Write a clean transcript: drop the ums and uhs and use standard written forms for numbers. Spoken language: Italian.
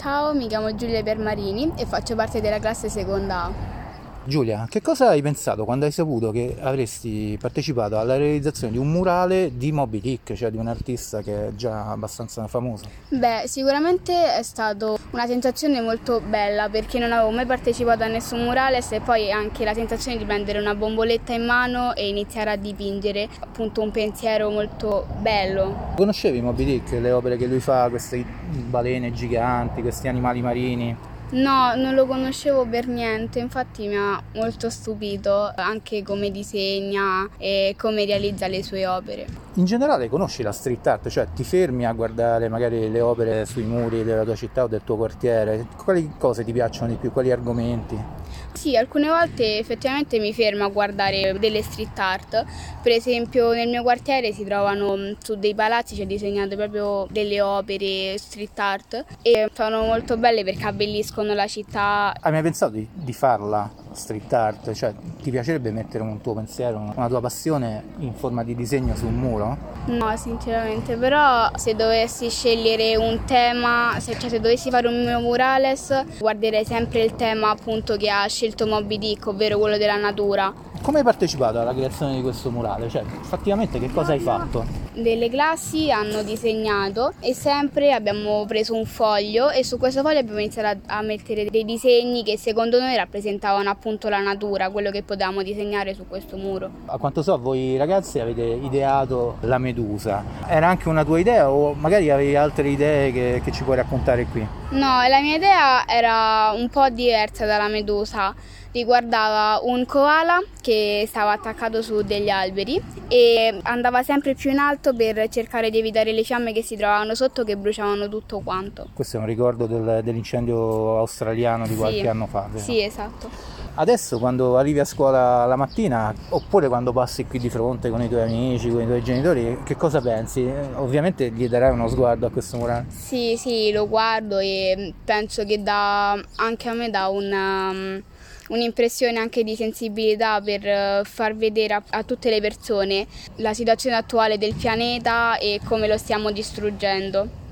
Ciao, mi chiamo Giulia Permarini e faccio parte della classe seconda A. Giulia, che cosa hai pensato quando hai saputo che avresti partecipato alla realizzazione di un murale di Moby Dick, cioè di un artista che è già abbastanza famoso? Sicuramente è stata una sensazione molto bella perché non avevo mai partecipato a nessun murales e poi anche la sensazione di prendere una bomboletta in mano e iniziare a dipingere, appunto un pensiero molto bello. Conoscevi Moby Dick, le opere che lui fa, queste balene giganti, questi animali marini? No, non lo conoscevo per niente, infatti mi ha molto stupito anche come disegna e come realizza le sue opere. In generale conosci la street art, cioè ti fermi a guardare magari le opere sui muri della tua città o del tuo quartiere? Quali cose ti piacciono di più, quali argomenti? Sì, alcune volte effettivamente mi fermo a guardare delle street art, per esempio nel mio quartiere si trovano su dei palazzi, c'è disegnato proprio delle opere street art e sono molto belle perché abbelliscono la città. Hai mai pensato di farla street art? Cioè ti piacerebbe mettere un tuo pensiero, una tua passione in forma di disegno su un muro? No, sinceramente, però se dovessi scegliere un tema, se dovessi fare un mio murales, guarderei sempre il tema appunto che ha scelto Moby Dick, ovvero quello della natura. Come hai partecipato alla creazione di questo murale? Cioè, effettivamente che cosa hai fatto? Delle classi hanno disegnato e sempre abbiamo preso un foglio e su questo foglio abbiamo iniziato a mettere dei disegni che secondo noi rappresentavano appunto la natura, quello che potevamo disegnare su questo muro. A quanto so, voi ragazzi avete ideato la medusa. Era anche una tua idea o magari avevi altre idee che ci puoi raccontare qui? No, la mia idea era un po' diversa dalla medusa. Riguardava un koala che stava attaccato su degli alberi e andava sempre più in alto per cercare di evitare le fiamme che si trovavano sotto che bruciavano tutto quanto. Questo è un ricordo dell'incendio australiano di qualche anno fa, vero? Sì, esatto. Adesso quando arrivi a scuola la mattina oppure quando passi qui di fronte con i tuoi amici, con i tuoi genitori, che cosa pensi? Ovviamente gli darai uno sguardo a questo murale. Sì, lo guardo e penso che anche a me dà un'impressione anche di sensibilità per far vedere a tutte le persone la situazione attuale del pianeta e come lo stiamo distruggendo.